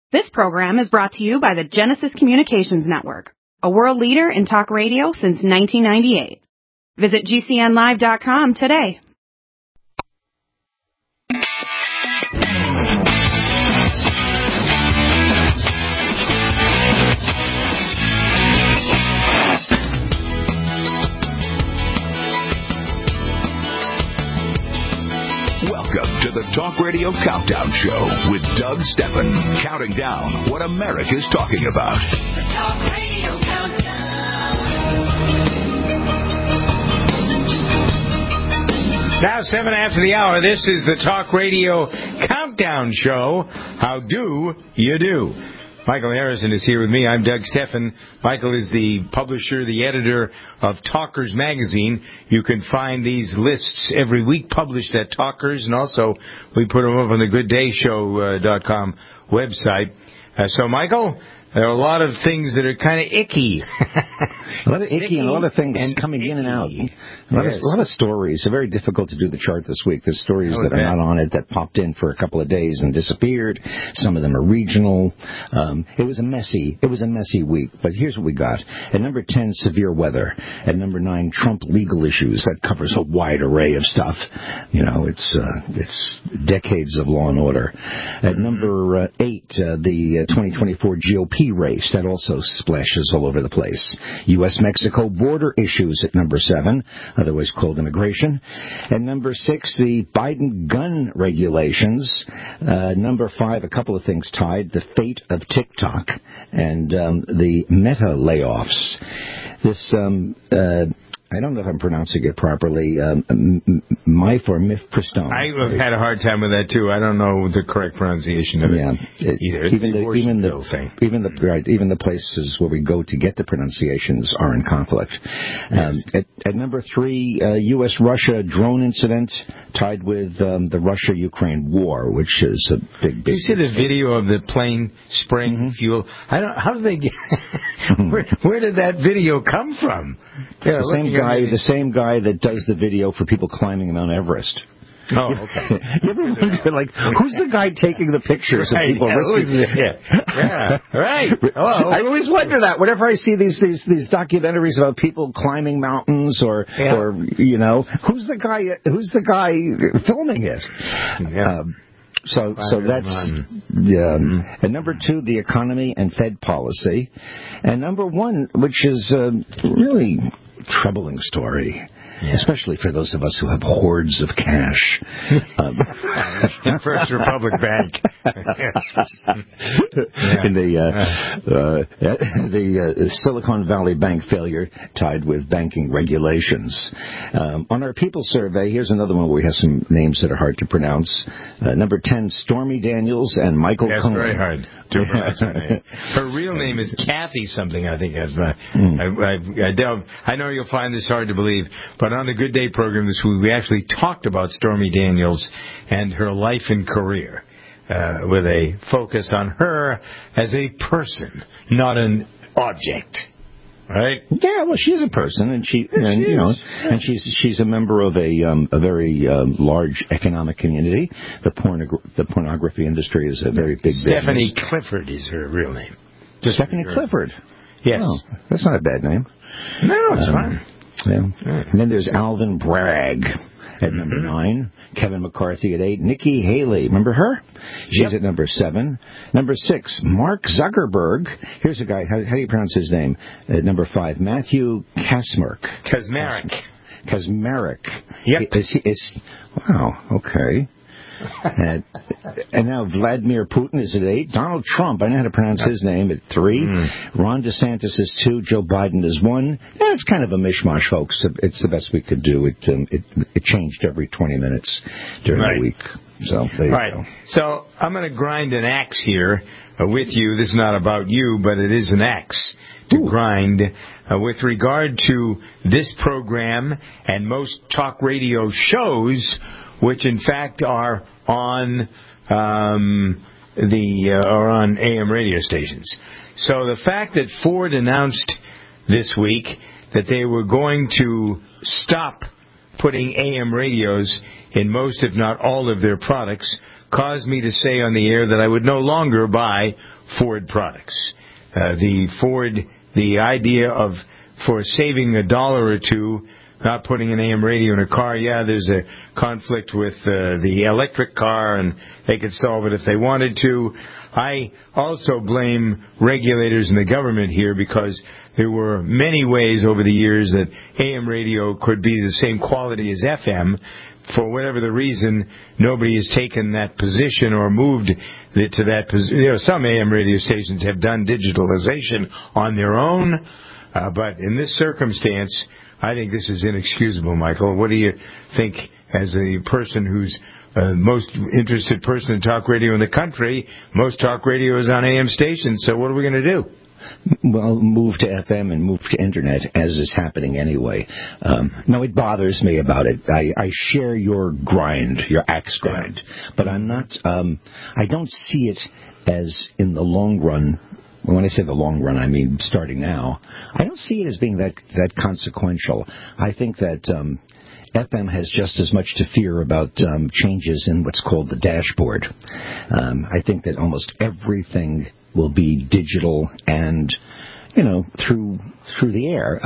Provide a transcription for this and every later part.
This program is brought to you by the Genesis Communications Network, a world leader in talk radio since 1998. Visit GCNlive.com today. Welcome to the Talk Radio Countdown Show with Doug Steffen, counting down what America's talking about. The Talk Radio Countdown. Now, 7 after the hour, this is the Talk Radio Countdown Show. How do you do? Michael Harrison is here with me. I'm Doug Steffen. Michael is the publisher, the editor of Talkers Magazine. You can find these lists every week published at Talkers, and also we put them up on the GoodDayShow.com website. So, Michael, there are a lot of things that are kind of icky. A lot of icky and a lot of things coming in and out. A lot of stories. It's very difficult to do the chart this week. There's stories that are not on it that popped in for a couple of days and disappeared. Some of them are regional. It was a messy week. But here's what we got. At number 10, severe weather. At number 9, Trump legal issues. That covers a wide array of stuff. You know, it's decades of law and order. At number 8, the 2024 GOP race. That also splashes all over the place. U.S.-Mexico border issues at number 7, otherwise called immigration. At number 6, the Biden gun regulations. Number 5, a couple of things tied. The fate of TikTok and the Meta layoffs. This I don't know if I'm pronouncing it properly. Mifepristone. I've had a hard time with that too. I don't know the correct pronunciation of it either. Even the places where we go to get the pronunciations are in conflict. Yes. At number 3, U.S.-Russia drone incident tied with the Russia-Ukraine war, which is a big. You see the video of the plane spraying fuel? How did they get? Where did that video come from? Yeah, the same guy that does the video for people climbing Mount Everest. Oh, okay. You ever wonder, like, who's the guy taking the pictures of people risking? Right. Hello. I always wonder that whenever I see these documentaries about people climbing mountains or you know, who's the guy filming it? Yeah. So that's And number 2, the economy and Fed policy, and number 1, which is a really troubling story. Yeah. Especially for those of us who have hoards of cash. First Republic Bank. In the Silicon Valley Bank failure tied with banking regulations. On our People survey, here's another one where we have some names that are hard to pronounce. Number 10, Stormy Daniels and Michael Cohen. That's very hard to pronounce her name. Her real name is Kathy something, I think. I know you'll find this hard to believe, but on the Good Day program this week, we actually talked about Stormy Daniels and her life and career, with a focus on her as a person, not an object. Right? Yeah, well, she's a person, and she's a member of a very large economic community. The pornography industry is a very big Stephanie business. Clifford is her real name. Stephanie Clifford. Yes. Oh, that's not a bad name. No, it's fine. Yeah. And then there's Alvin Bragg at number 9. Kevin McCarthy at 8. Nikki Haley, remember her? She's at number 7. Number 6, Mark Zuckerberg. Here's a guy, how do you pronounce his name? At number 5, Matthew Kaczmarek. Kaczmarek. Yep. Wow, okay. And now Vladimir Putin is at 8. Donald Trump, I know how to pronounce his name, at 3. Ron DeSantis is 2. Joe Biden is 1. Yeah, it's kind of a mishmash, folks. It's the best we could do. It changed every 20 minutes during the week. So there you go. So I'm going to grind an axe here with you. This is not about you, but it is an axe to grind with regard to this program and most talk radio shows, which in fact are on on AM radio stations. So the fact that Ford announced this week that they were going to stop putting AM radios in most, if not all, of their products caused me to say on the air that I would no longer buy Ford products. The idea of, for saving $1 or $2, not putting an AM radio in a car, there's a conflict with the electric car, and they could solve it if they wanted to. I also blame regulators in the government here, because there were many ways over the years that AM radio could be the same quality as FM. For whatever the reason, nobody has taken that position or moved it to that position. Some AM radio stations have done digitalization on their own, but in this circumstance, I think this is inexcusable, Michael. What do you think, as a person who's the most interested person in talk radio in the country? Most talk radio is on AM stations, so what are we going to do? Well, move to FM and move to Internet, as is happening anyway. No, it bothers me about it. I share your grind, your axe grind, but I'm not. I don't see it as, in the long run. When I say the long run, I mean starting now. I don't see it as being that consequential. I think that FM has just as much to fear about changes in what's called the dashboard. I think that almost everything will be digital and, through the air,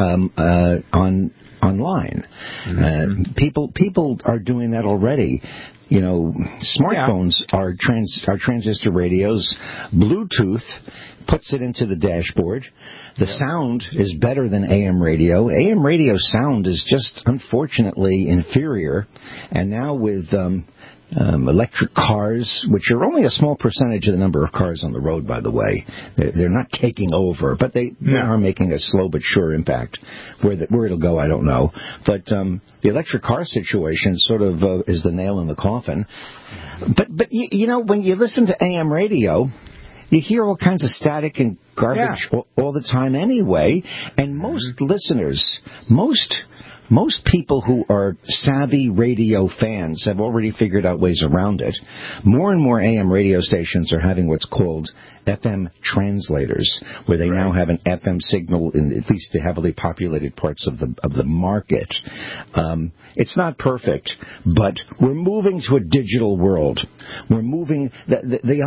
online. Mm-hmm. People are doing that already. Smartphones are transistor radios. Bluetooth puts it into the dashboard. The sound is better than AM radio. AM radio sound is just, unfortunately, inferior. And now with electric cars, which are only a small percentage of the number of cars on the road, by the way. They're not taking over, but they are making a slow but sure impact. Where it'll go, I don't know. But the electric car situation sort of is the nail in the coffin. But when you listen to AM radio, you hear all kinds of static and garbage all the time anyway. And most listeners, most people who are savvy radio fans have already figured out ways around it. More and more AM radio stations are having what's called FM translators, where they now have an FM signal in at least the heavily populated parts of the market. It's not perfect, but we're moving to a digital world. We're moving the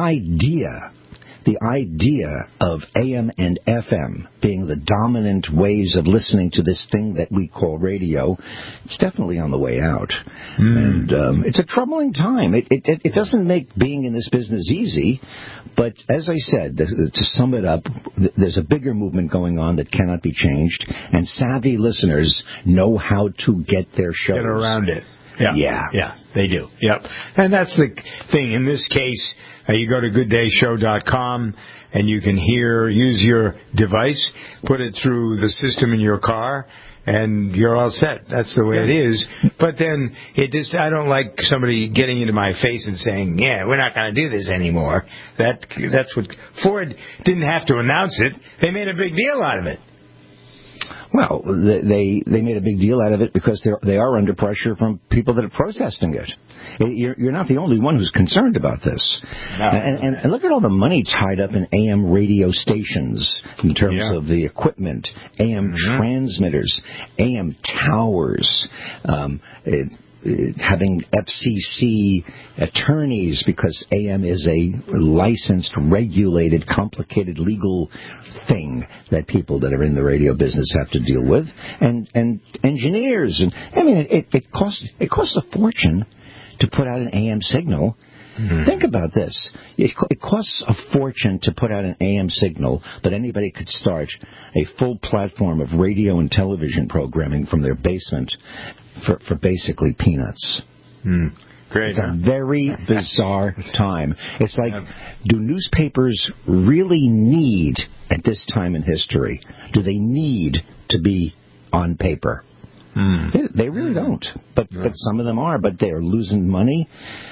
idea of AM and FM being the dominant ways of listening to this thing that we call radio, it's definitely on the way out. And it's a troubling time. It doesn't make being in this business easy, but as I said, to sum it up, there's a bigger movement going on that cannot be changed, and savvy listeners know how to get their shows. Get around it. Yeah, they do. Yep. And that's the thing. In this case, you go to gooddayshow.com and you can use your device, put it through the system in your car, and you're all set. That's the way it is. But then I don't like somebody getting into my face and saying, we're not going to do this anymore. That's what Ford didn't have to announce it. They made a big deal out of it. Well, they made a big deal out of it because they are under pressure from people that are protesting it. You're not the only one who's concerned about this. No. And look at all the money tied up in AM radio stations in terms of the equipment, AM transmitters, AM towers, having FCC attorneys, because AM is a licensed, regulated, complicated legal thing that people that are in the radio business have to deal with, and engineers, and it costs a fortune to put out an AM signal. Think about this. It costs a fortune to put out an AM signal, but anybody could start a full platform of radio and television programming from their basement for basically peanuts. Great. It's a very bizarre time. It's like, do newspapers really need, at this time in history, do they need to be on paper? They really don't. But some of them are, but they're losing money.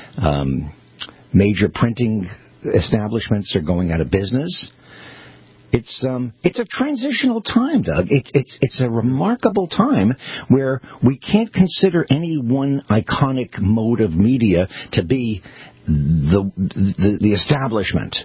Major printing establishments are going out of business. It's a transitional time, Doug. It's a remarkable time where we can't consider any one iconic mode of media to be the establishment.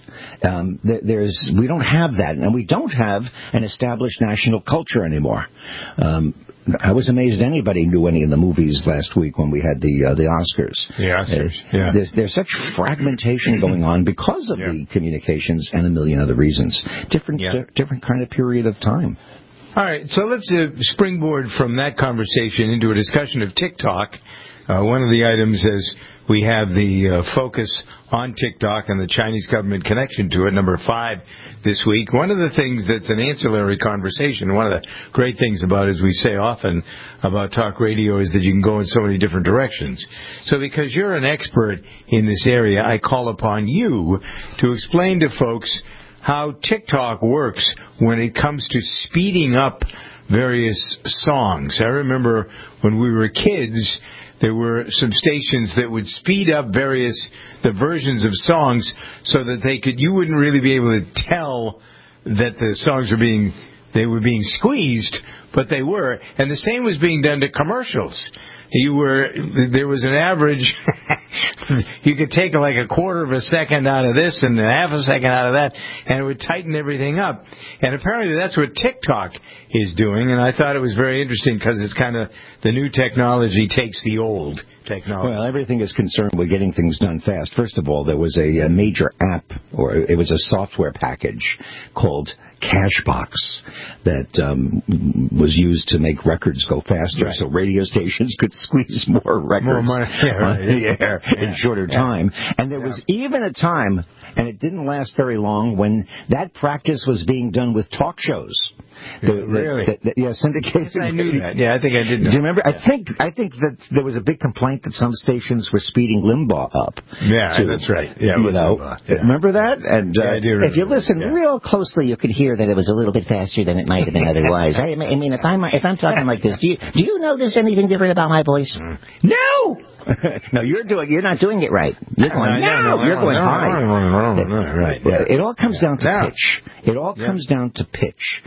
We don't have that, and we don't have an established national culture anymore. I was amazed anybody knew any of the movies last week when we had the Oscars. The Oscars, yeah. There's such fragmentation going on because of the communications and a million other reasons. Different kind of period of time. All right, so let's springboard from that conversation into a discussion of TikTok. One of the items is we have the focus on TikTok and the Chinese government connection to it, number 5 this week. One of the things that's an ancillary conversation, one of the great things about it, as we say often about talk radio, is that you can go in so many different directions. So because you're an expert in this area, I call upon you to explain to folks how TikTok works when it comes to speeding up various songs. I remember when we were kids, there were some stations that would speed up the versions of songs so that you wouldn't really be able to tell that the songs were being squeezed, but they were. And the same was being done to commercials. There was an average, you could take like a quarter of a second out of this and a half a second out of that, and it would tighten everything up. And apparently that's what TikTok is doing, and I thought it was very interesting because it's kind of the new technology takes the old technology. Well, everything is concerned with getting things done fast. First of all, there was a major app, or it was a software package called Cashbox that was used to make records go faster, so radio stations could squeeze more records on the air in shorter time. And there was even a time, and it didn't last very long, when that practice was being done with talk shows. Really? Syndicated. Yes, I knew that. Yeah, I think I did know. Do you remember? I think that there was a big complaint that some stations were speeding Limbaugh up. Yeah, that's right. Yeah, remember that? And I do remember. If you listen real closely, you could hear that it was a little bit faster than it might have been otherwise. I mean, if I'm talking like this, do you notice anything different about my voice? No. No, you're not doing it right. You're going you're going high. Right. It all comes down to pitch. It all comes down to pitch.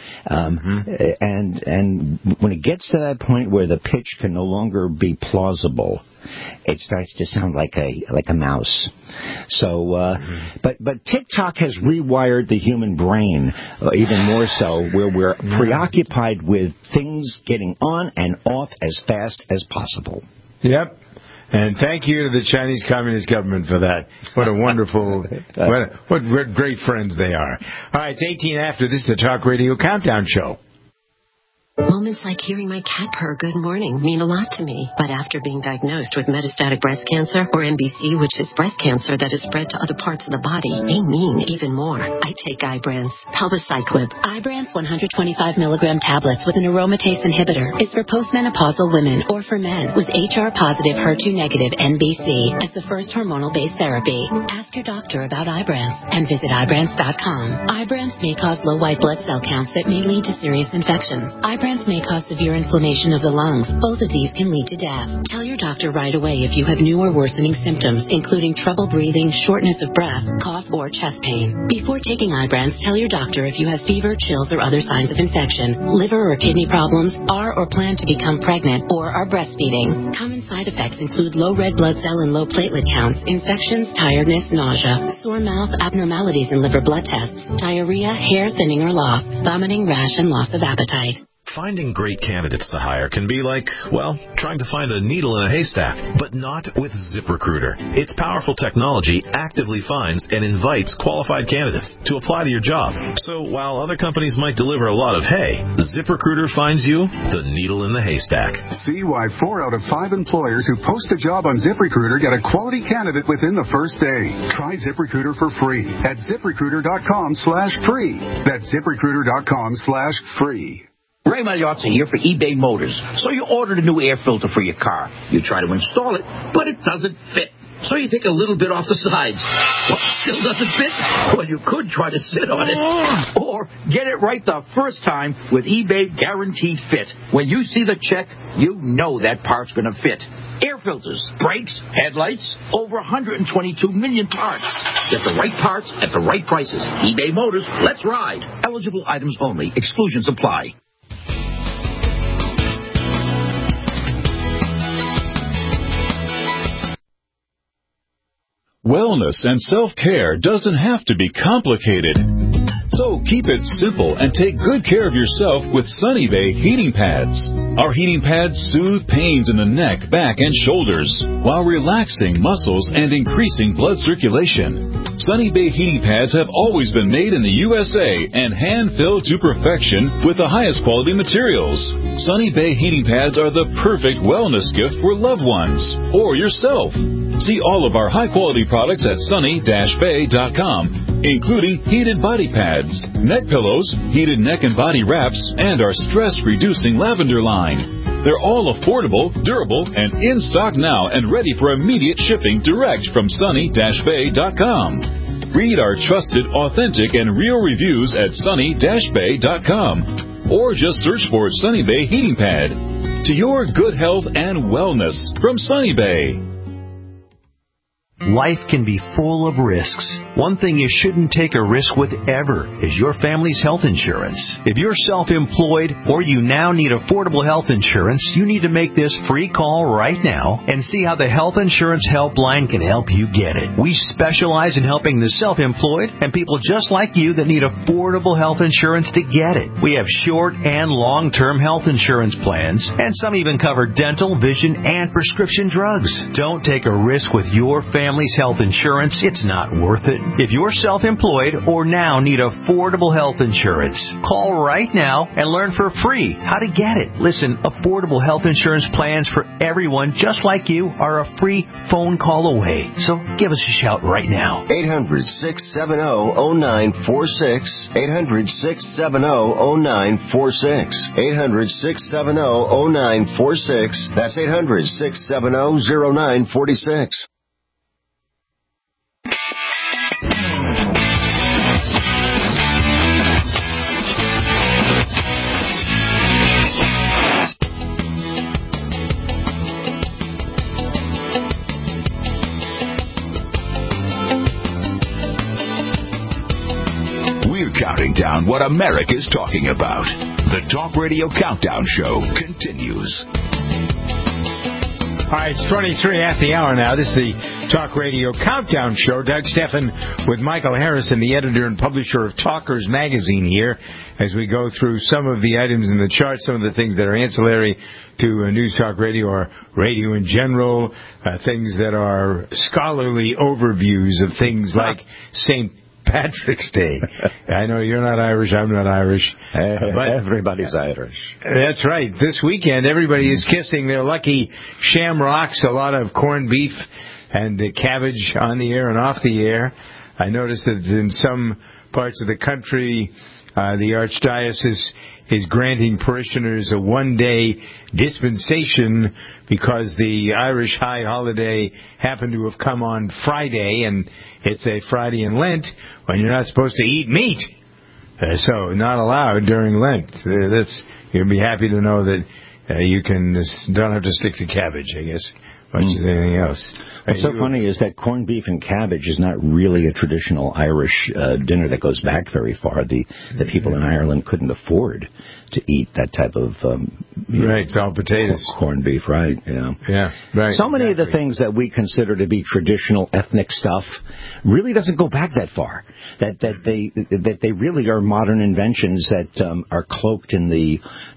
And when it gets to that point where the pitch can no longer be plausible, it starts to sound like a mouse. So, but TikTok has rewired the human brain even more so, where we're preoccupied with things getting on and off as fast as possible. Yep. And thank you to the Chinese Communist government for that. What a wonderful, what great friends they are. All right, it's 18 after. This is the Talk Radio Countdown Show. Moments like hearing my cat purr good morning mean a lot to me. But after being diagnosed with metastatic breast cancer, or MBC, which is breast cancer that is spread to other parts of the body, they mean even more. I take Ibrance, Palbociclib. Ibrance 125 milligram tablets with an aromatase inhibitor is for postmenopausal women or for men with HR-positive, HER2-negative MBC as the first hormonal-based therapy. Ask your doctor about Ibrance and visit Ibrance.com. Ibrance may cause low white blood cell counts that may lead to serious infections. Ibrance may cause severe inflammation of the lungs. Both of these can lead to death. Tell your doctor right away if you have new or worsening symptoms, including trouble breathing, shortness of breath, cough, or chest pain. Before taking Ibrance, tell your doctor if you have fever, chills, or other signs of infection, liver or kidney problems, are or plan to become pregnant, or are breastfeeding. Common side effects include low red blood cell and low platelet counts, infections, tiredness, nausea, sore mouth, abnormalities in liver blood tests, diarrhea, hair thinning or loss, vomiting, rash, and loss of appetite. Finding great candidates to hire can be like, well, trying to find a needle in a haystack, but not with ZipRecruiter. Its powerful technology actively finds and invites qualified candidates to apply to your job. So while other companies might deliver a lot of hay, ZipRecruiter finds you the needle in the haystack. See why 4 out of 5 employers who post a job on ZipRecruiter get a quality candidate within the first day. Try ZipRecruiter for free at ZipRecruiter.com/free. That's ZipRecruiter.com/free. Ray Magliozzi here for eBay Motors. So you ordered a new air filter for your car. You try to install it, but it doesn't fit. So you take a little bit off the sides. What, still doesn't fit? Well, you could try to sit on it. Or get it right the first time with eBay Guaranteed Fit. When you see the check, you know that part's going to fit. Air filters, brakes, headlights, over 122 million parts. Get the right parts at the right prices. eBay Motors, let's ride. Eligible items only. Exclusions apply. Wellness and self-care doesn't have to be complicated. So keep it simple and take good care of yourself with Sunny Bay heating pads. Our heating pads soothe pains in the neck, back, and shoulders while relaxing muscles and increasing blood circulation. Sunny Bay heating pads have always been made in the USA and hand-filled to perfection with the highest quality materials. Sunny Bay heating pads are the perfect wellness gift for loved ones or yourself. See all of our high-quality products at sunny-bay.com, including heated body pads, neck pillows, heated neck and body wraps, and our stress-reducing lavender line. They're all affordable, durable, and in stock now and ready for immediate shipping direct from sunny-bay.com. Read our trusted, authentic, and real reviews at sunny-bay.com, or just search for Sunny Bay Heating Pad. To your good health and wellness from Sunny Bay. Life can be full of risks. One thing you shouldn't take a risk with ever is your family's health insurance. If you're self-employed or you now need affordable health insurance, you need to make this free call right now and see how the Health Insurance Helpline can help you get it. We specialize in helping the self-employed and people just like you that need affordable health insurance to get it. We have short and long-term health insurance plans, and some even cover dental, vision, and prescription drugs. Don't take a risk with your family's health insurance. It's not worth it. If you're self-employed or now need affordable health insurance, call right now and learn for free how to get it. Listen, affordable health insurance plans for everyone just like you are a free phone call away. So give us a shout right now. 800-670-0946. 800-670-0946. 800-670-0946. That's 800-670-0946. Counting down what America's talking about. The Talk Radio Countdown Show continues. All right, it's 23 after the hour now. This is the Talk Radio Countdown Show. Doug Stephan with Michael Harrison, the editor and publisher of Talkers Magazine here, as we go through some of the items in the chart, some of the things that are ancillary to News Talk Radio or radio in general, things that are scholarly overviews of things like St. Patrick's Day. I know you're not Irish, I'm not Irish. But everybody's Irish. That's right. This weekend, everybody is kissing their lucky shamrocks, a lot of corned beef and cabbage on the air and off the air. I noticed that in some parts of the country, the Archdiocese is granting parishioners a one-day dispensation because the Irish high holiday happened to have come on Friday, and it's a Friday in Lent when you're not supposed to eat meat. So not allowed during Lent. You'll be happy to know that you don't have to stick to cabbage, I guess, much as anything else. What's so funny is that corned beef and cabbage is not really a traditional Irish dinner that goes back very far. The people in Ireland couldn't afford to eat that type of right, it's all potatoes, corned beef, right? Yeah, right. So many of the things that we consider to be traditional ethnic stuff really doesn't go back that far. That they really are modern inventions that are cloaked in the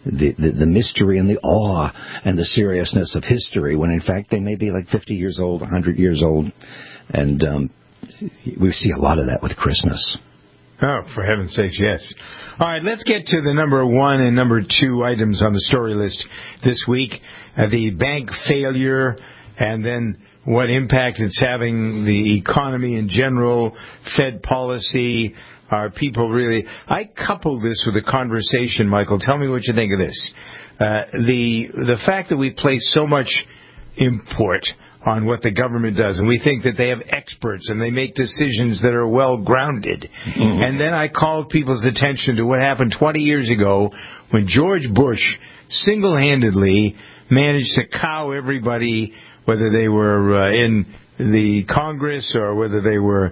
mystery and the awe and the seriousness of history, when in fact they may be like 50 years old, 100 years old, and we see a lot of that with Christmas. Oh, for heaven's sakes, yes. All right, let's get to the number 1 and number 2 items on the story list this week. The bank failure, and then what impact it's having, the economy in general, Fed policy. Are people really... I couple this with a conversation, Michael. Tell me what you think of this. The fact that we place so much import on what the government does, and we think that they have experts and they make decisions that are well grounded. Mm-hmm. And then I called people's attention to what happened 20 years ago when George Bush single-handedly managed to cow everybody, whether they were in the Congress or whether they were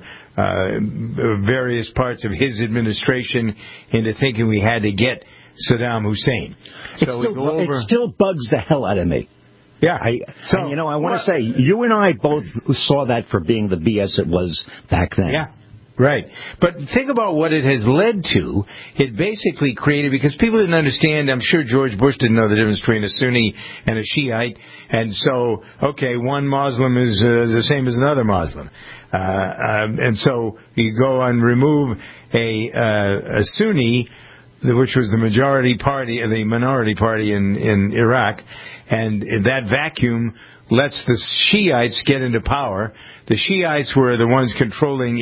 various parts of his administration, into thinking we had to get Saddam Hussein. It still bugs the hell out of me. Yeah. I want to say, you and I both saw that for being the BS it was back then. Yeah. Right. But think about what it has led to. It basically created, because people didn't understand, I'm sure George Bush didn't know the difference between a Sunni and a Shiite, and so, okay, one Muslim is the same as another Muslim. And so you go and remove a Sunni, which was the minority party in Iraq, and that vacuum lets the Shiites get into power. The Shiites were the ones controlling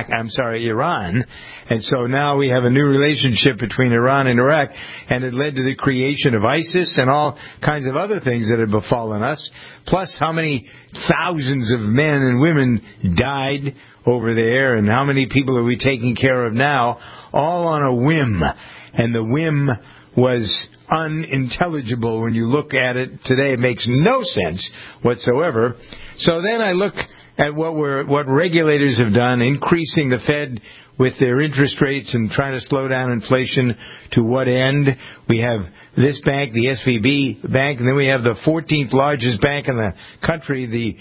Iran. And so now we have a new relationship between Iran and Iraq, and it led to the creation of ISIS and all kinds of other things that have befallen us. Plus how many thousands of men and women died over there, and how many people are we taking care of now, all on a whim. And the whim was unintelligible when you look at it today. It makes no sense whatsoever. So then I look at what regulators have done, increasing the Fed with their interest rates and trying to slow down inflation. To what end? We have this bank, the SVB Bank, and then we have the 14th largest bank in the country,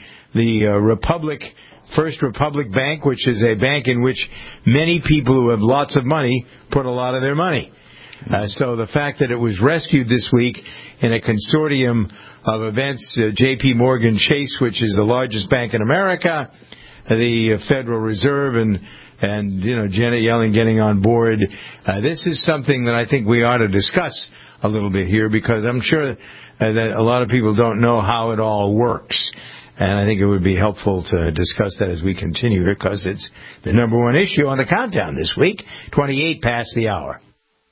the First Republic Bank, which is a bank in which many people who have lots of money put a lot of their money. So the fact that it was rescued this week in a consortium of events, J.P. Morgan Chase, which is the largest bank in America, the Federal Reserve, and Janet Yellen getting on board. This is something that I think we ought to discuss a little bit here, because I'm sure that a lot of people don't know how it all works. And I think it would be helpful to discuss that as we continue, because it's the number one issue on the countdown this week, 28 past the hour.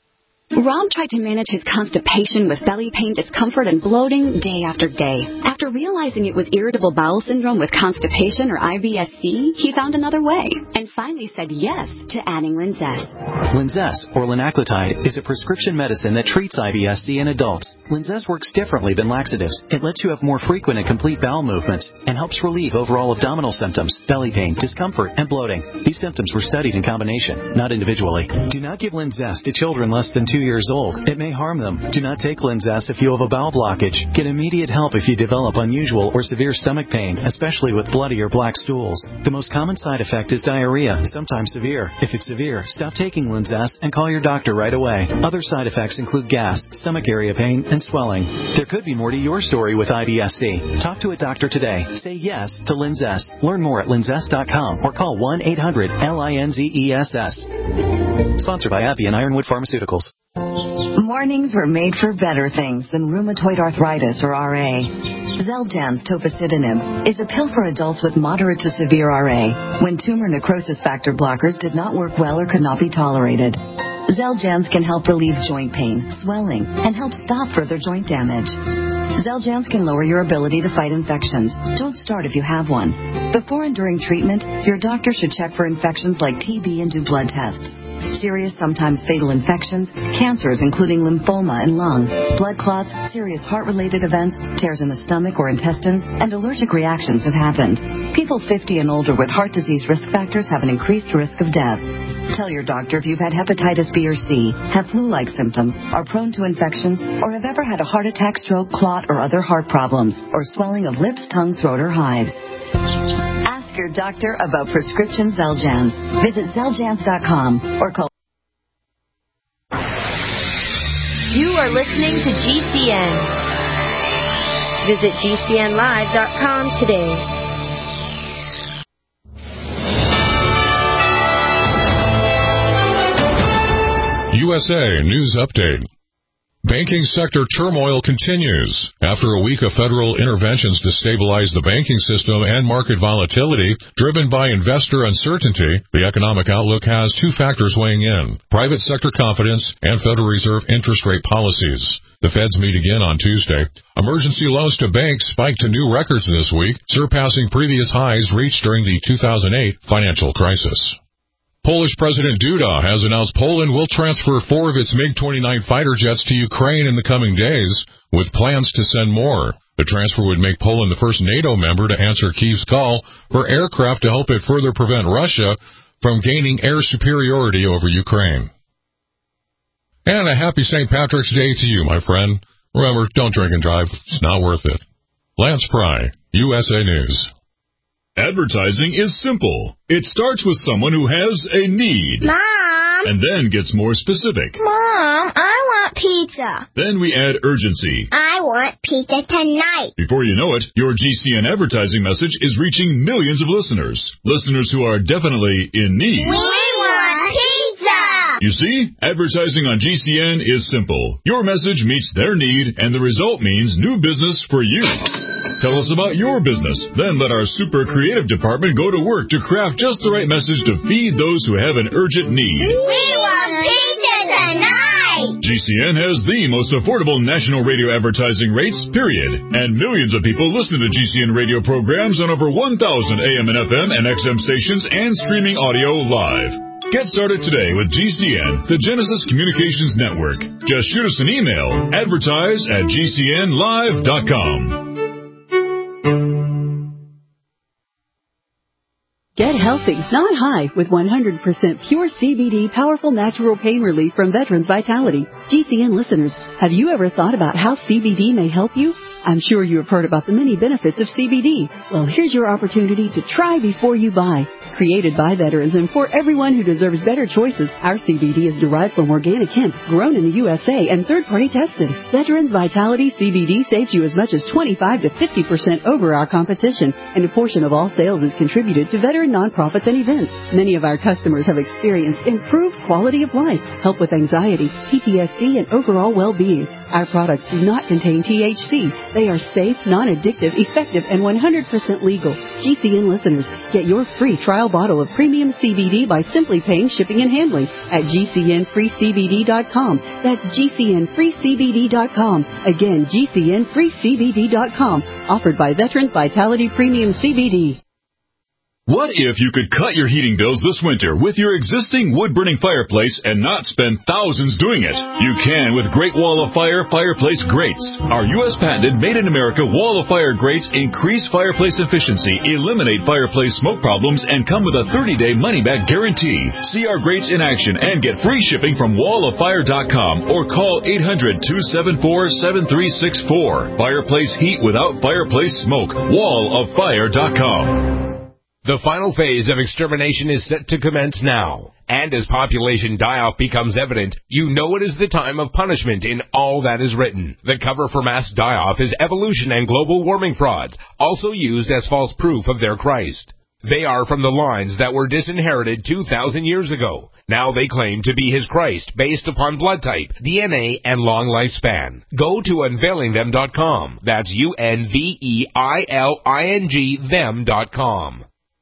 Rob tried to manage his constipation with belly pain, discomfort, and bloating day after day. After realizing it was irritable bowel syndrome with constipation, or IBS-C, he found another way and finally said yes to adding Linzess. Linzess, or linaclotide, is a prescription medicine that treats IBS-C in adults. Linzess works differently than laxatives. It lets you have more frequent and complete bowel movements and helps relieve overall abdominal symptoms, belly pain, discomfort, and bloating. These symptoms were studied in combination, not individually. Do not give Linzess to children less than 2 years old. It may harm them. Do not take Linzess if you have a bowel blockage. Get immediate help if you develop unusual or severe stomach pain, especially with bloody or black stools. The most common side effect is diarrhea, sometimes severe. If it's severe, stop taking Linzess and call your doctor right away. Other side effects include gas, stomach area pain, and swelling. There could be more to your story with IBS-C. Talk to a doctor today. Say yes to Linzess. Learn more at linzess.com or call 1-800-LINZESS. Sponsored by AbbVie and Ironwood Pharmaceuticals. Mornings were made for better things than rheumatoid arthritis, or RA. Xeljanz tofacitinib is a pill for adults with moderate to severe RA when tumor necrosis factor blockers did not work well or could not be tolerated. Xeljanz can help relieve joint pain, swelling, and help stop further joint damage. Xeljanz can lower your ability to fight infections. Don't start if you have one. Before and during treatment, your doctor should check for infections like TB and do blood tests. Serious, sometimes fatal infections, cancers including lymphoma and lung, blood clots, serious heart-related events, tears in the stomach or intestines, and allergic reactions have happened. People 50 and older with heart disease risk factors have an increased risk of death. Tell your doctor if you've had hepatitis B or C, have flu-like symptoms, are prone to infections, or have ever had a heart attack, stroke, clot, or other heart problems, or swelling of lips, tongue, throat, or hives. Ask your doctor about prescription Xeljanz. Visit Xeljanz.com or call. You are listening to GCN. Visit GCNlive.com today. USA News Update. Banking sector turmoil continues. After a week of federal interventions to stabilize the banking system and market volatility, driven by investor uncertainty, the economic outlook has two factors weighing in: private sector confidence and Federal Reserve interest rate policies. The Feds meet again on Tuesday. Emergency loans to banks spiked to new records this week, surpassing previous highs reached during the 2008 financial crisis. Polish President Duda has announced Poland will transfer 4 of its MiG-29 fighter jets to Ukraine in the coming days, with plans to send more. The transfer would make Poland the first NATO member to answer Kyiv's call for aircraft to help it further prevent Russia from gaining air superiority over Ukraine. And a happy St. Patrick's Day to you, my friend. Remember, don't drink and drive. It's not worth it. Lance Pry, USA News. Advertising is simple. It starts with someone who has a need. Mom! And then gets more specific. Mom, I want pizza. Then we add urgency. I want pizza tonight. Before you know it, your GCN advertising message is reaching millions of listeners. Listeners who are definitely in need. We want pizza! You see, advertising on GCN is simple. Your message meets their need, and the result means new business for you. Tell us about your business. Then let our super creative department go to work to craft just the right message to feed those who have an urgent need. We want pizza tonight! GCN has the most affordable national radio advertising rates, period. And millions of people listen to GCN radio programs on over 1,000 AM and FM and XM stations and streaming audio live. Get started today with GCN, the Genesis Communications Network. Just shoot us an email, advertise@gcnlive.com. Get healthy, not high, with 100% pure CBD powerful natural pain relief from Veterans Vitality. GCN listeners, have you ever thought about how CBD may help you? I'm sure you have heard about the many benefits of CBD. Well, here's your opportunity to try before you buy. Created by veterans and for everyone who deserves better choices, our CBD is derived from organic hemp, grown in the USA, and third-party tested. Veterans Vitality CBD saves you as much as 25 to 50% over our competition, and a portion of all sales is contributed to veteran nonprofits and events. Many of our customers have experienced improved quality of life, help with anxiety, PTSD, and overall well-being. Our products do not contain THC. They are safe, non-addictive, effective, and 100% legal. GCN listeners, get your free trial bottle of premium CBD by simply paying shipping and handling at GCNFreeCBD.com. That's GCNFreeCBD.com. Again, GCNFreeCBD.com. Offered by Veterans Vitality Premium CBD. What if you could cut your heating bills this winter with your existing wood-burning fireplace and not spend thousands doing it? You can with Great Wall of Fire fireplace grates. Our U.S. patented made-in-America Wall of Fire grates increase fireplace efficiency, eliminate fireplace smoke problems, and come with a 30-day money-back guarantee. See our grates in action and get free shipping from walloffire.com or call 800-274-7364. Fireplace heat without fireplace smoke. walloffire.com. The final phase of extermination is set to commence now. And as population die-off becomes evident, you know it is the time of punishment in all that is written. The cover for mass die-off is evolution and global warming frauds, also used as false proof of their Christ. They are from the lines that were disinherited 2,000 years ago. Now they claim to be his Christ based upon blood type, DNA, and long lifespan. Go to unveilingthem.com. That's UNVEILING them.com.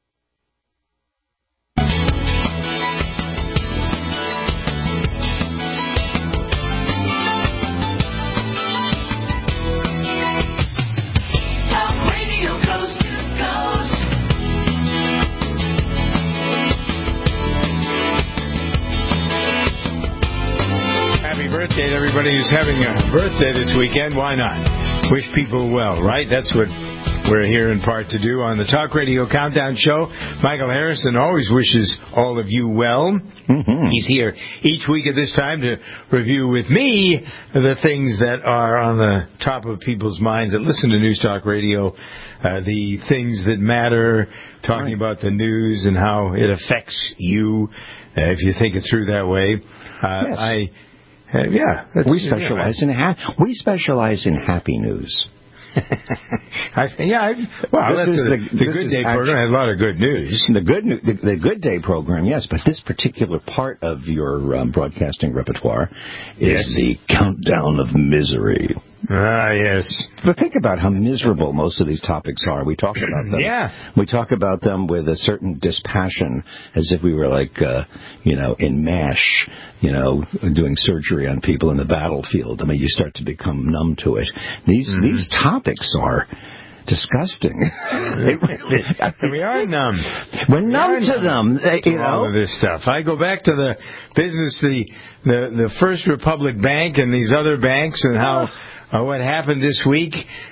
Birthday to everybody who's having a birthday this weekend. Why not? Wish people well, right? That's what we're here in part to do on the Talk Radio Countdown Show. Michael Harrison always wishes all of you well. Mm-hmm. He's here each week at this time to review with me the things that are on the top of people's minds that listen to News Talk Radio, the things that matter, talking about the news and how it affects you, if you think it through that way. Yes. We specialize in in happy news. This is the Good Day program has a lot of good news. The Good Day program, yes, but this particular part of your broadcasting repertoire is the Countdown of Misery. Ah, yes. But think about how miserable most of these topics are. We talk about them. Yeah. We talk about them with a certain dispassion, as if we were like, in MASH, doing surgery on people in the battlefield. I mean, you start to become numb to it. These topics are disgusting. We are numb. We're numb to them. All of this stuff. I go back to the business, the First Republic Bank and these other banks, and how what happened this week.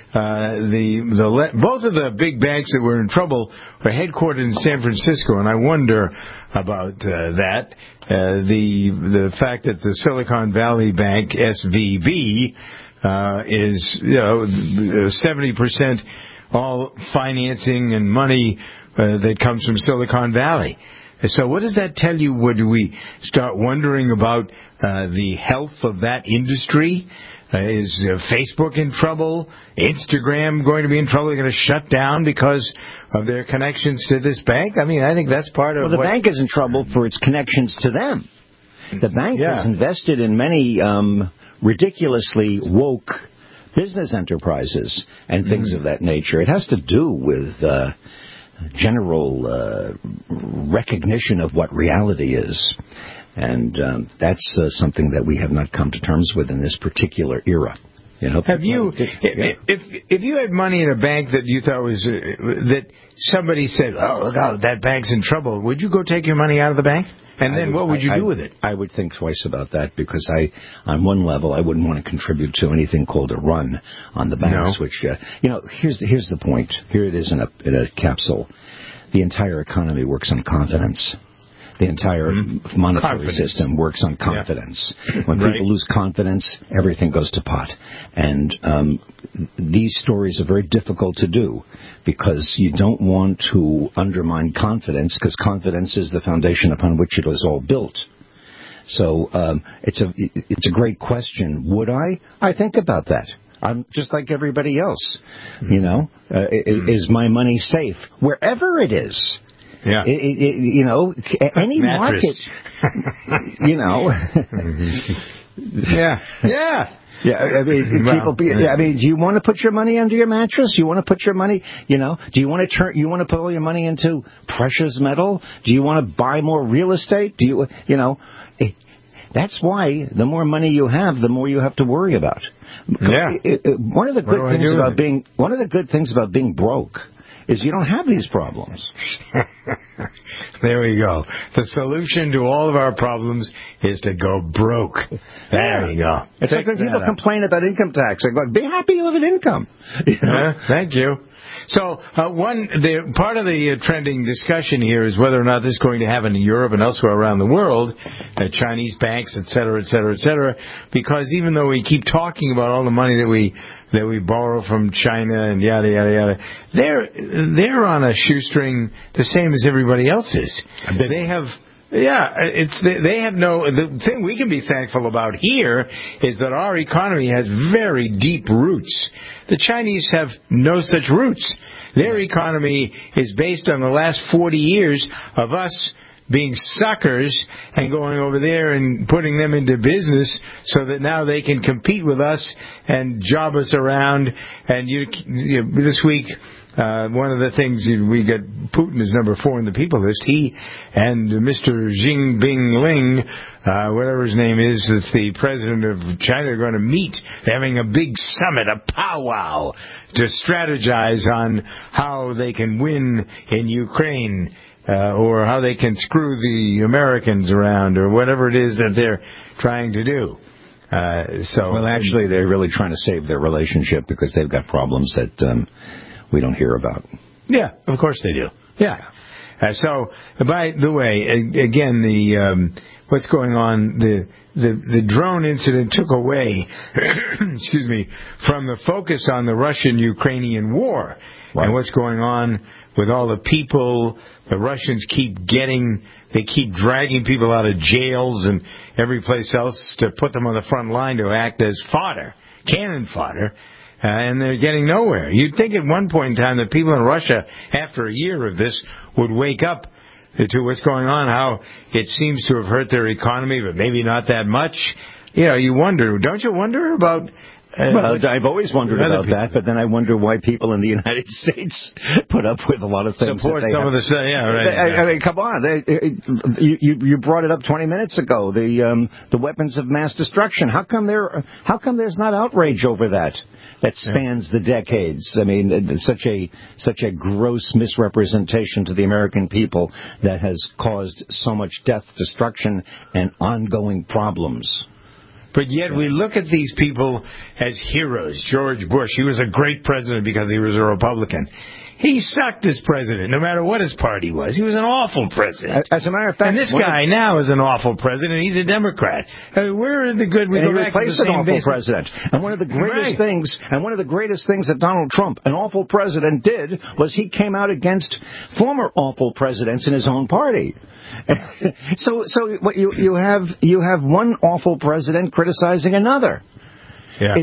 Both of the big banks that were in trouble were headquartered in San Francisco, and I wonder about that. The fact that the Silicon Valley Bank, SVB, is 70% all financing and money that comes from Silicon Valley. So what does that tell you? Would we start wondering about the health of that industry? Is Facebook in trouble? Instagram going to be in trouble? They're going to shut down because of their connections to this bank? I mean, I think that's part of the bank is in trouble for its connections to them. The bank has invested in many ridiculously woke business enterprises and things of that nature. It has to do with general recognition of what reality is. And that's something that we have not come to terms with in this particular era. You know, have you, if you had money in a bank that you thought was, that somebody said, oh, look out, that bank's in trouble, would you go take your money out of the bank? And then what would you do with it? I would think twice about that because on one level, I wouldn't want to contribute to anything called a run on the banks, which, here's the point. Here it is in a capsule. The entire economy works on confidence. The entire monetary system works on confidence. Yeah. When people lose confidence, everything goes to pot. And these stories are very difficult to do because you don't want to undermine confidence because confidence is the foundation upon which it was all built. So it's a great question. Would I? I think about that. I'm just like everybody else. You know, is my money safe? Wherever it is. Yeah. Any market, Yeah. I mean, do you want to put your money under your mattress? You want to put your money, do you want to put all your money into precious metal? Do you want to buy more real estate? That's why the more money you have, the more you have to worry about. Yeah. One of the good things about being broke is you don't have these problems. There we go. The solution to all of our problems is to go broke. There you go. It's like when people complain about income tax. I go, be happy you have an income. Thank you. So part of the trending discussion here is whether or not this is going to happen in Europe and elsewhere around the world, Chinese banks, et cetera, et cetera, et cetera, because even though we keep talking about all the money that we borrow from China and yada, yada, yada, they're on a shoestring the same as everybody else is. They have... they have the thing we can be thankful about here is that our economy has very deep roots. The Chinese have no such roots. Their economy is based on the last 40 years of us being suckers and going over there and putting them into business so that now they can compete with us and job us around. And this week, one of the things we got, Putin is number 4 in the people list. He and Mr. Jinping, whatever his name is, that's the president of China, are going to meet. They're having a big summit, a powwow, to strategize on how they can win in Ukraine. Or how they can screw the Americans around, or whatever it is that they're trying to do. Well, actually, they're really trying to save their relationship because they've got problems that we don't hear about. Yeah, of course they do. Yeah. So, by the way, again, what's going on? The drone incident took away, excuse me, from the focus on the Russian-Ukrainian war and what's going on with all the people. The Russians keep dragging people out of jails and every place else to put them on the front line to act as fodder, cannon fodder, and they're getting nowhere. You'd think at one point in time that people in Russia, after a year of this, would wake up to what's going on, how it seems to have hurt their economy, but maybe not that much. You wonder, don't you wonder about... Well, I've always wondered about that, but then I wonder why people in the United States put up with a lot of things. Support some of the stuff, right. I mean, come on. You brought it up 20 minutes ago, the weapons of mass destruction. How come there's not outrage over that spans the decades? I mean, such a gross misrepresentation to the American people that has caused so much death, destruction, and ongoing problems. But yet we look at these people as heroes. George Bush, he was a great president because he was a Republican. he sucked as president, no matter what his party was. He was an awful president. As a matter of fact, and this guy now is an awful president. He's a Democrat. Where are the good? We and go he back to the replaced an same awful president. And one of the greatest things, that Donald Trump, an awful president, did was he came out against former awful presidents in his own party. So what you have one awful president criticizing another. Yeah.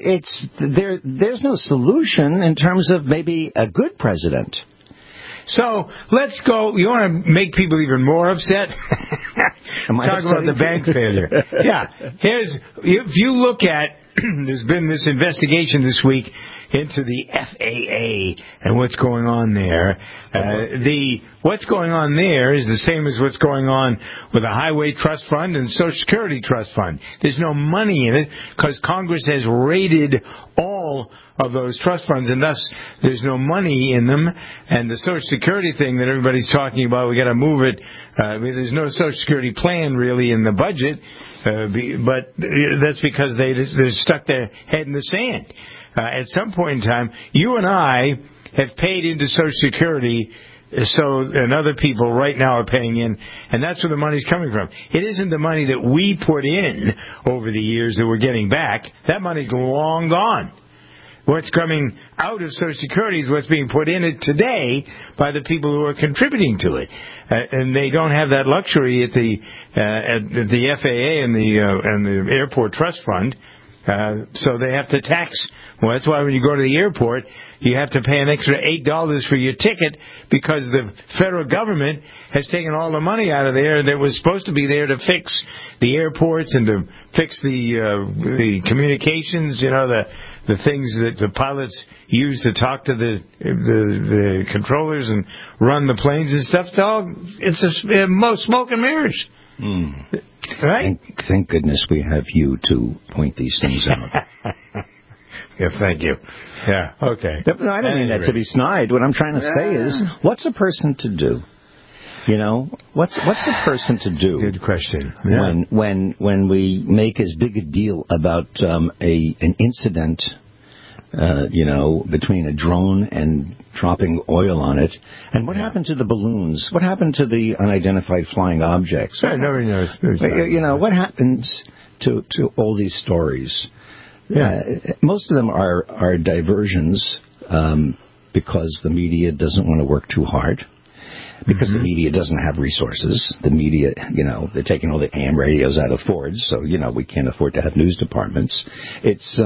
There's no solution in terms of maybe a good president. So let's go. You want to make people even more upset? Talk about the bank failure. Yeah. If you look at, there's been this investigation this week into the FAA and what's going on there. What's going on there is the same as what's going on with the Highway Trust Fund and Social Security Trust Fund. There's no money in it because Congress has raided all of those trust funds, and thus there's no money in them. And the Social Security thing that everybody's talking about, we got to move it. There's no Social Security plan really in the budget, but that's because they stuck their head in the sand. At some point in time, you and I have paid into Social Security, and other people right now are paying in, and that's where the money's coming from. It isn't the money that we put in over the years that we're getting back. That money's long gone. What's coming out of Social Security is what's being put in it today by the people who are contributing to it, and they don't have that luxury at the FAA and the Airport Trust Fund. So they have to tax. Well, that's why when you go to the airport, you have to pay an extra $8 for your ticket because the federal government has taken all the money out of there that was supposed to be there to fix the airports and to fix the communications, the things that the pilots use to talk to the controllers and run the planes and stuff. It's most smoke and mirrors. Right? Thank goodness we have you to point these things out. Yeah, thank you. Yeah, okay. No, I don't mean that to be snide. What I'm trying to say is, what's a person to do? What's a person to do? Good question. Yeah. When we make as big a deal about an incident, between a drone and dropping oil on it, and what happened to the balloons? What happened to the unidentified flying objects? Nobody knows. What happens to all these stories? Yeah. Most of them are diversions because the media doesn't want to work too hard. Because the media doesn't have resources. The media, they're taking all the AM radios out of Fords, so, we can't afford to have news departments. It's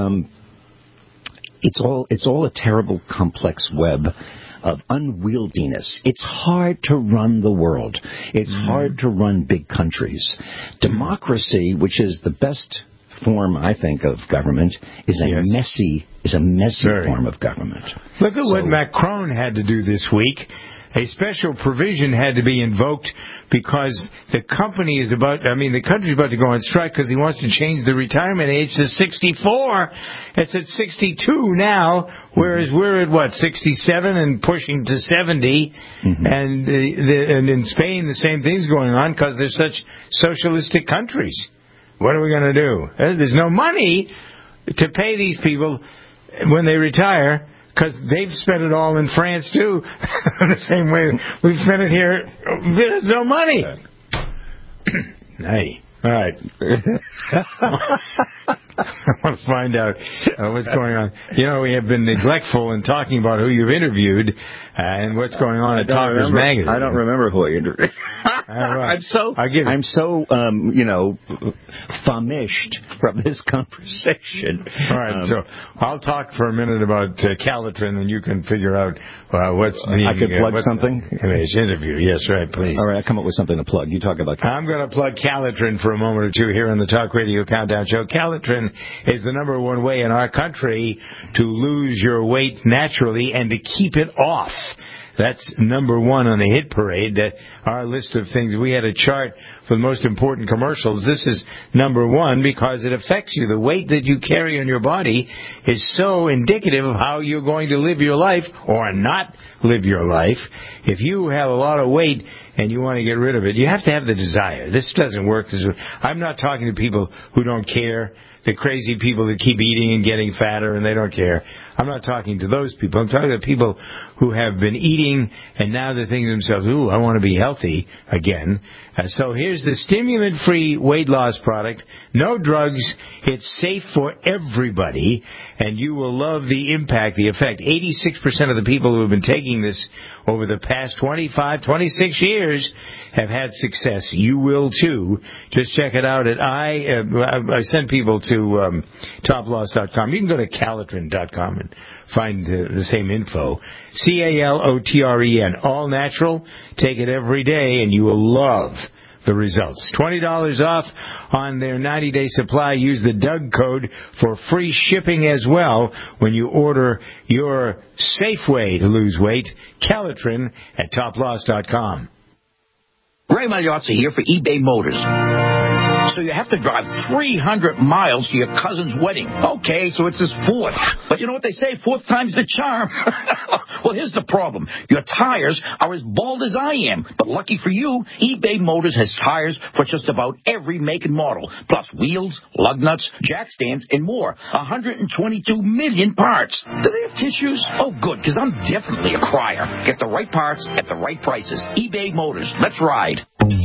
all a terrible, complex web of unwieldiness. It's hard to run the world. It's hard to run big countries. Democracy, which is the best form, I think, of government, is a messy form of government. Look at what Macron had to do this week. A special provision had to be invoked because the country is about to go on strike because he wants to change the retirement age to 64. It's at 62 now, whereas we're at 67 and pushing to 70. And in Spain, the same thing's going on because they're such socialistic countries. What are we going to do? There's no money to pay these people when they retire. Because they've spent it all in France, too. The same way we've spent it here. There's no money. Hey. All right. I want to find out what's going on. We have been neglectful in talking about who you've interviewed and what's going on at Talkers Magazine. I don't remember who I interviewed. Right. I'm so famished from this conversation. All right, so I'll talk for a minute about Calitrin, and you can figure out what's being... I could plug something? His interview. Yes, right, please. All right, I'll come up with something to plug. You talk about Calitrin. I'm going to plug Calitrin for a moment or two here on the Talk Radio Countdown Show. Calitrin is the number one way in our country to lose your weight naturally and to keep it off. That's number one on the hit parade. That our list of things. We had a chart for the most important commercials. This is number one because it affects you. The weight that you carry on your body is so indicative of how you're going to live your life or not live your life. If you have a lot of weight and you want to get rid of it, you have to have the desire. This doesn't work. I'm not talking to people who don't care, the crazy people that keep eating and getting fatter and they don't care. I'm not talking to those people. I'm talking to people who have been eating and now they're thinking to themselves, ooh, I want to be healthy again. So here's the stimulant-free weight loss product. No drugs. It's safe for everybody, and you will love the impact, the effect. 86% of the people who have been taking this over the past 25, 26 years have had success. You will too. Just check it out at I send people to toploss.com. You can go to Calitrin.com and find the same info. Calotren, all natural. Take it every day, and you will love the results. $20 off on their 90-day supply. Use the Doug code for free shipping as well when you order your safe way to lose weight. Calitrin at toploss.com. Ray Magliozzi here for eBay Motors. So you have to drive 300 miles to your cousin's wedding. Okay, so it's his fourth. But you know what they say, fourth time's the charm. Well, here's the problem. Your tires are as bald as I am. But lucky for you, eBay Motors has tires for just about every make and model. Plus wheels, lug nuts, jack stands, and more. 122 million parts. Do they have tissues? Oh, good, because I'm definitely a crier. Get the right parts at the right prices. eBay Motors. Let's ride.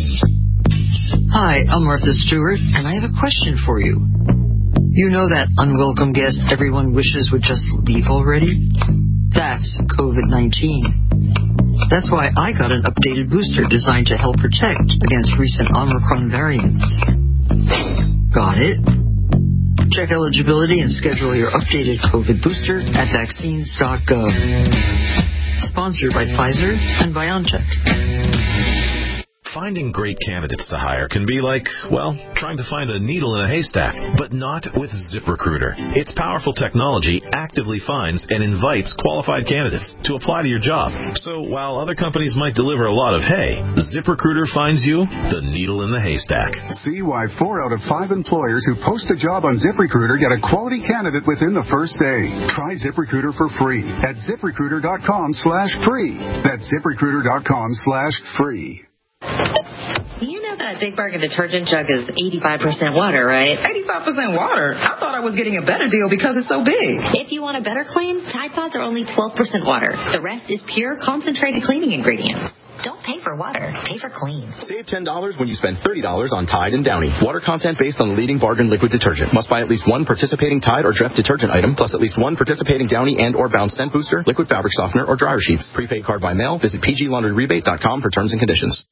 Hi, I'm Martha Stewart, and I have a question for you. You know that unwelcome guest everyone wishes would just leave already? That's COVID-19. That's why I got an updated booster designed to help protect against recent Omicron variants. Got it? Check eligibility and schedule your updated COVID booster at vaccines.gov. Sponsored by Pfizer and BioNTech. Finding great candidates to hire can be like, well, trying to find a needle in a haystack, but not with ZipRecruiter. Its powerful technology actively finds and invites qualified candidates to apply to your job. So while other companies might deliver a lot of hay, ZipRecruiter finds you the needle in the haystack. See why 4 out of 5 employers who post a job on ZipRecruiter get a quality candidate within the first day. Try ZipRecruiter for free at ZipRecruiter.com/free. That's ZipRecruiter.com/free. You know that Big Bargain detergent jug is 85% water, right? 85% water? I thought I was getting a better deal because it's so big. If you want a better clean, Tide Pods are only 12% water. The rest is pure, concentrated cleaning ingredients. Don't pay for water. Pay for clean. Save $10 when you spend $30 on Tide and Downy. Water content based on the leading bargain liquid detergent. Must buy at least one participating Tide or Dreft detergent item, plus at least one participating Downy and or Bounce scent booster, liquid fabric softener, or dryer sheets. Prepaid card by mail. Visit pglaundryrebate.com for terms and conditions.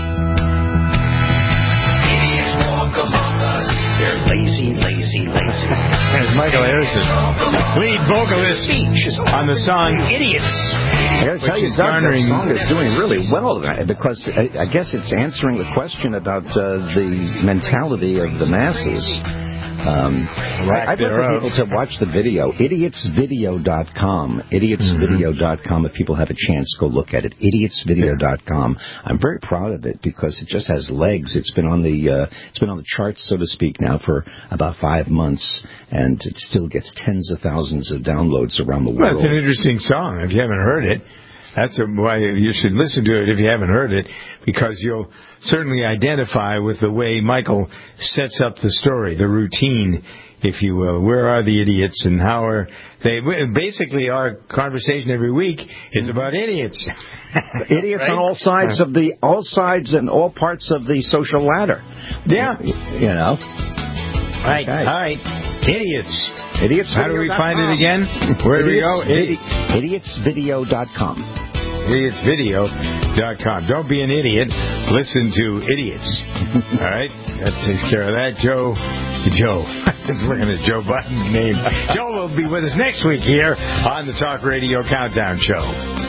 Lazy. There's Michael Harrison, lead vocalist on the song Idiots. I got to tell you, Doug, that song is doing really well because I guess it's answering the question about the mentality of the masses. I'd like for people to watch the video. Idiotsvideo.com. Idiotsvideo.com. If people have a chance, go look at it. Idiotsvideo.com. I'm very proud of it because it just has legs. It's been on the charts, so to speak, now for about 5 months, and it still gets tens of thousands of downloads around the world. Well, it's an interesting song. If you haven't heard it, that's why you should listen to it if you haven't heard it, because you'll certainly identify with the way Michael sets up the story, the routine, if you will. Where are the idiots and how are they? Basically, our conversation every week is about idiots. Idiots right? On all sides and all parts of the social ladder. Yeah. You know. Right. Okay. All right. Idiots. Idiotsvideo.com. How do we find it again? Where do we go? Idiotsvideo.com. Idiotsvideo.com. Don't be an idiot. Listen to idiots. All right? That takes care of that. Joe. I was looking at Joe Biden's name. Joe will be with us next week here on the Talk Radio Countdown Show.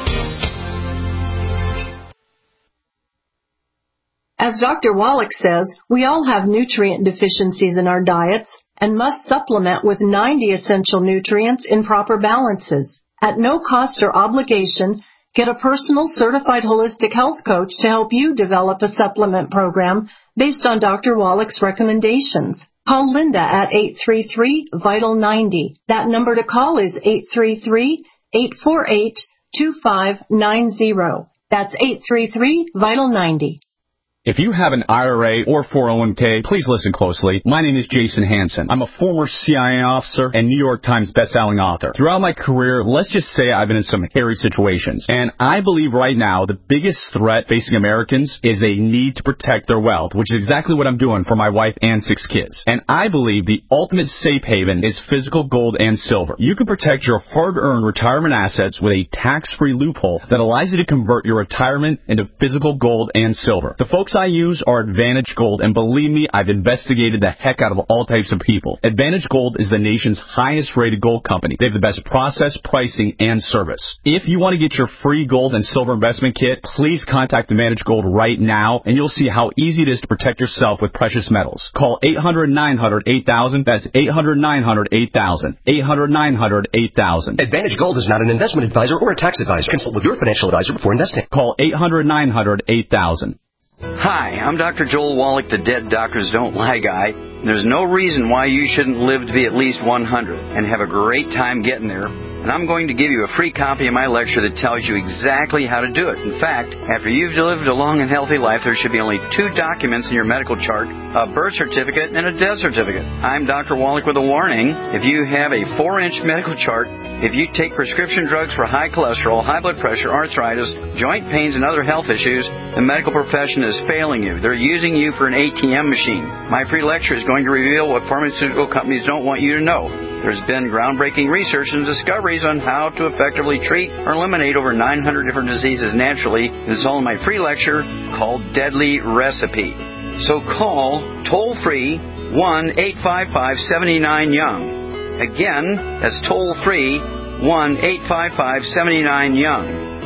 As Dr. Wallach says, we all have nutrient deficiencies in our diets and must supplement with 90 essential nutrients in proper balances. At no cost or obligation, get a personal certified holistic health coach to help you develop a supplement program based on Dr. Wallach's recommendations. Call Linda at 833-VITAL-90. That number to call is 833-848-2590. That's 833-VITAL-90. If you have an IRA or 401k, please listen closely. My name is Jason Hansen. I'm a former CIA officer and New York Times bestselling author. Throughout my career, let's just say I've been in some hairy situations. And I believe right now the biggest threat facing Americans is a need to protect their wealth, which is exactly what I'm doing for my wife and 6 kids. And I believe the ultimate safe haven is physical gold and silver. You can protect your hard-earned retirement assets with a tax-free loophole that allows you to convert your retirement into physical gold and silver. The folks I use are Advantage Gold, and believe me, I've investigated the heck out of all types of people. Advantage Gold is the nation's highest-rated gold company. They have the best process, pricing, and service. If you want to get your free gold and silver investment kit, please contact Advantage Gold right now, and you'll see how easy it is to protect yourself with precious metals. Call 800-900-8000. That's 800-900-8000. 800-900-8000. Advantage Gold is not an investment advisor or a tax advisor. Consult with your financial advisor before investing. Call 800-900-8000. Hi, I'm Dr. Joel Wallach, the Dead Doctors Don't Lie guy. There's no reason why you shouldn't live to be at least 100 and have a great time getting there. And I'm going to give you a free copy of my lecture that tells you exactly how to do it. In fact, after you've lived a long and healthy life, there should be only 2 documents in your medical chart, a birth certificate and a death certificate. I'm Dr. Wallach with a warning. If you have a 4-inch medical chart, if you take prescription drugs for high cholesterol, high blood pressure, arthritis, joint pains, and other health issues, the medical profession is failing you. They're using you for an ATM machine. My free lecture is going to reveal what pharmaceutical companies don't want you to know. There's been groundbreaking research and discoveries on how to effectively treat or eliminate over 900 different diseases naturally. It's all in my free lecture called Deadly Recipe. So call toll-free 1-855-79-YOUNG. Again, that's toll-free 1-855-79-YOUNG.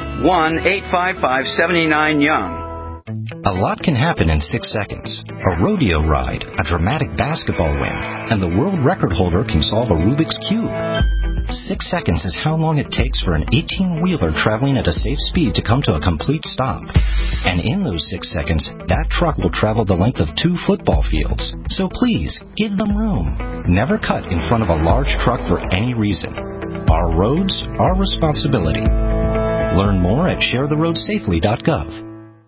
1-855-79-YOUNG. A lot can happen in 6 seconds. A rodeo ride, a dramatic basketball win, and the world record holder can solve a Rubik's Cube. 6 seconds is how long it takes for an 18-wheeler traveling at a safe speed to come to a complete stop. And in those 6 seconds, that truck will travel the length of 2 football fields. So please, give them room. Never cut in front of a large truck for any reason. Our roads, our responsibility. Learn more at sharetheroadsafely.gov.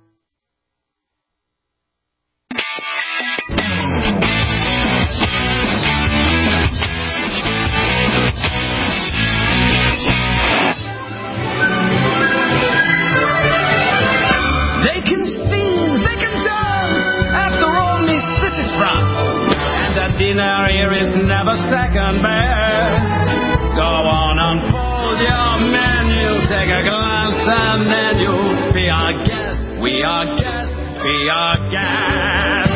Dinner here is never second best. Go on, unfold your menu, take a glance and then you'll be our guest. We are guests, be our guest.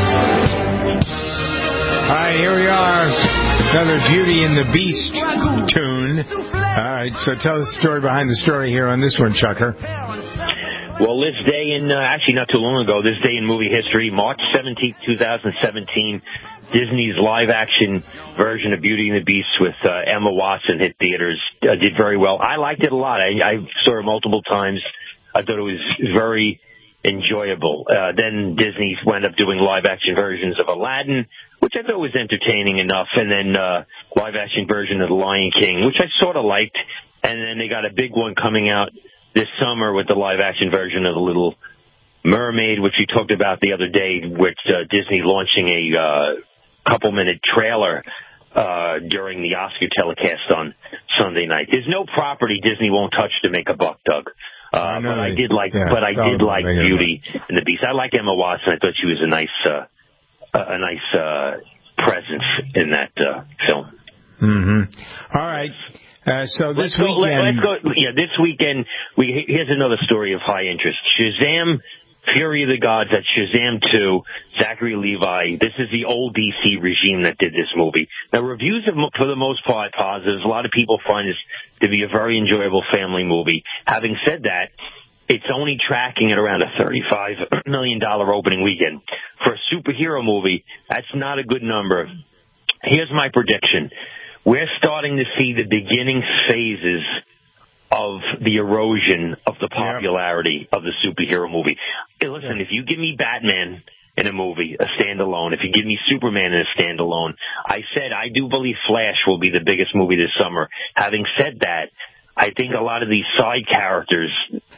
All right, here we are. Another Beauty and the Beast tune. All right, so tell us the story behind the story here on this one, Chucker. Well, this day in, actually not too long ago, this day in movie history, March 17th, 2017, Disney's live-action version of Beauty and the Beast with Emma Watson hit theaters, did very well. I liked it a lot. I saw it multiple times. I thought it was very enjoyable. Then Disney wound up doing live-action versions of Aladdin, which I thought was entertaining enough, and then live-action version of The Lion King, which I sort of liked. And then they got a big one coming out this summer with the live-action version of The Little Mermaid, which we talked about the other day, with Disney launching a couple-minute trailer during the Oscar telecast on Sunday night. There's no property Disney won't touch to make a buck, Doug. But I did like Beauty and the Beast. I like Emma Watson. I thought she was a nice presence in that film. Mm-hmm. All right. So this weekend... this weekend, here's another story of high interest. Shazam! Fury of the Gods at Shazam 2, Zachary Levi. This is the old DC regime that did this movie. Now, reviews are, for the most part, positive. A lot of people find this to be a very enjoyable family movie. Having said that, it's only tracking at around a $35 million opening weekend. For a superhero movie, that's not a good number. Here's my prediction. We're starting to see the beginning phases of the erosion of the popularity of the superhero movie. Hey, listen, if you give me Batman in a movie, a standalone, if you give me Superman in a standalone, I said I do believe Flash will be the biggest movie this summer. Having said that, I think a lot of these side characters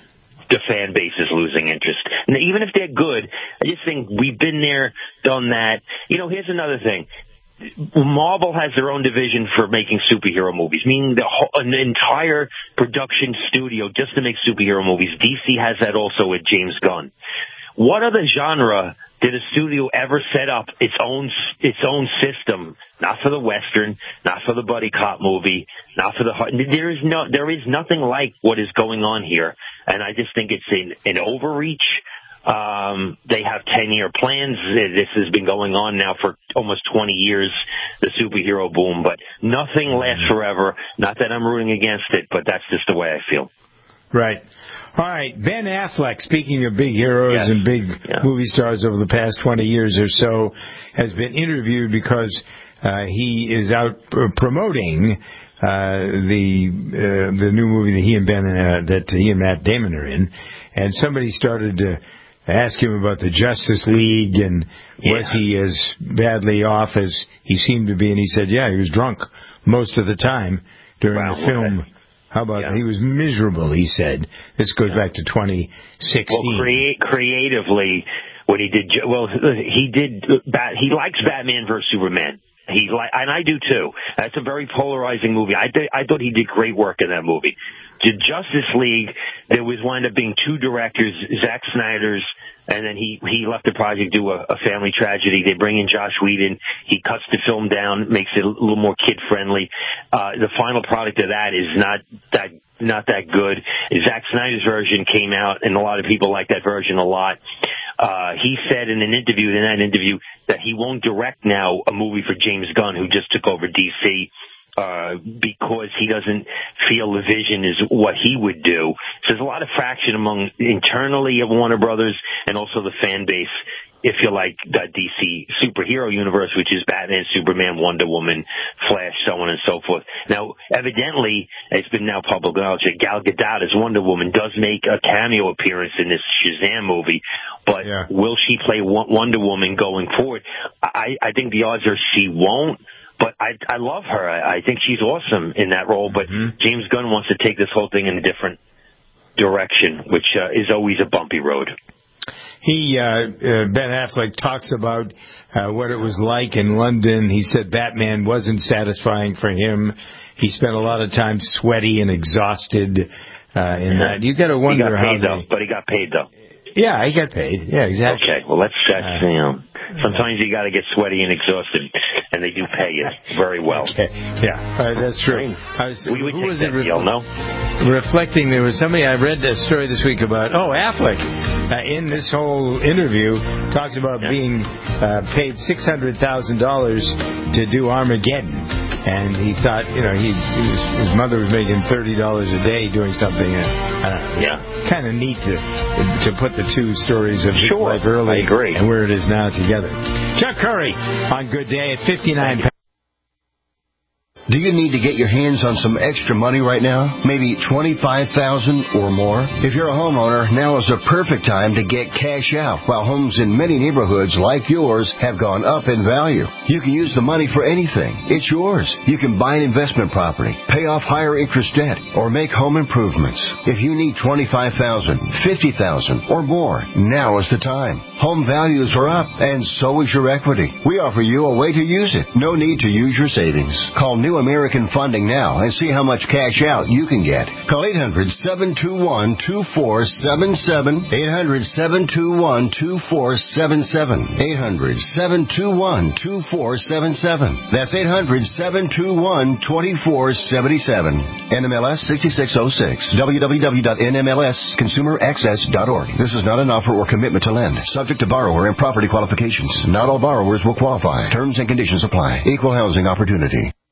the fan base is losing interest. And even if they're good, I just think we've been there, done that. Here's another thing. Marvel has their own division for making superhero movies, meaning an entire production studio just to make superhero movies. DC has that also with James Gunn. What other genre did a studio ever set up its own system? Not for the Western, not for the buddy cop movie, not for the. There is nothing like what is going on here, and I just think it's an overreach. They have 10-year plans. This has been going on now for almost 20 years, the superhero boom, but nothing lasts forever. Not that I'm rooting against it, but that's just the way I feel. Right. All right. Ben Affleck, speaking of big heroes and big movie stars over the past 20 years or so, has been interviewed because he is out promoting the new movie that he and Matt Damon are in, and somebody started to ask him about the Justice League and was he as badly off as he seemed to be, and he said, he was drunk most of the time during the film. Okay. How about he was miserable, he said. This goes back to 2016. Well, creatively, what he did, he likes Batman vs. Superman. And I do too. That's a very polarizing movie. I thought he did great work in that movie. The Justice League, there was wound up being two directors, Zack Snyder's, and then he left the project due a family tragedy. They bring in Joss Whedon. He cuts the film down, makes it a little more kid-friendly. The final product of that is not that good. Zack Snyder's version came out, and a lot of people like that version a lot. He said in that interview, that he won't direct now a movie for James Gunn, who just took over DC, because he doesn't feel the vision is what he would do. So there's a lot of fraction internally of Warner Brothers and also the fan base, if you like, the DC superhero universe, which is Batman, Superman, Wonder Woman, Flash, so on and so forth. Now, evidently, it's been now public knowledge that Gal Gadot as Wonder Woman does make a cameo appearance in this Shazam movie, but will she play Wonder Woman going forward? I think the odds are she won't. But I love her. I think she's awesome in that role. But James Gunn wants to take this whole thing in a different direction, which is always a bumpy road. Ben Affleck talks about what it was like in London. He said Batman wasn't satisfying for him. He spent a lot of time sweaty and exhausted in that. You got to wonder But he got paid, though. Yeah, he got paid. Yeah, exactly. Okay, well, sometimes you got to get sweaty and exhausted, and they do pay you very well. Okay. Yeah, that's true. We would take that deal, no? Reflecting, there was somebody, I read a story this week about, Affleck, in this whole interview, talks about being paid $600,000 to do Armageddon. And he thought, his mother was making $30 a day doing something. Kind of neat to put the two stories of his life early and where it is now together. Chuck Curry on Good Day at 59 pounds. Do you need to get your hands on some extra money right now? Maybe $25,000 or more? If you're a homeowner, now is a perfect time to get cash out while homes in many neighborhoods like yours have gone up in value. You can use the money for anything. It's yours. You can buy an investment property, pay off higher interest debt, or make home improvements. If you need $25,000, $50,000 or more, now is the time. Home values are up and so is your equity. We offer you a way to use it. No need to use your savings. Call New American Funding now and see how much cash out you can get. Call 800-721-2477. 800-721-2477. 800-721-2477. That's 800-721-2477. NMLS 6606. www.nmlsconsumeraccess.org. This is not an offer or commitment to lend. Subject to borrower and property qualifications. Not all borrowers will qualify. Terms and conditions apply. Equal housing opportunity.